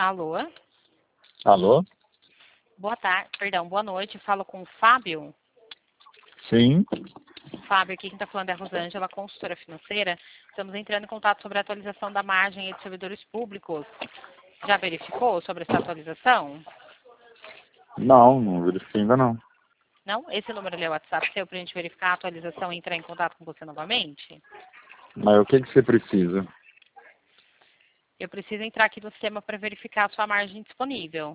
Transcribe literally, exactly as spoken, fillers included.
Alô? Alô? Boa tarde, perdão, boa noite. Falo com o Fábio. Sim. Fábio, aqui quem está falando é a Rosângela, consultora financeira. Estamos entrando em contato sobre a atualização da margem de servidores públicos. Já verificou sobre essa atualização? Não, não verifiquei ainda não. Não? Esse número ali é o WhatsApp seu para a gente verificar a atualização e entrar em contato com você novamente? Mas o que, que você precisa? Eu preciso entrar aqui no sistema para verificar a sua margem disponível.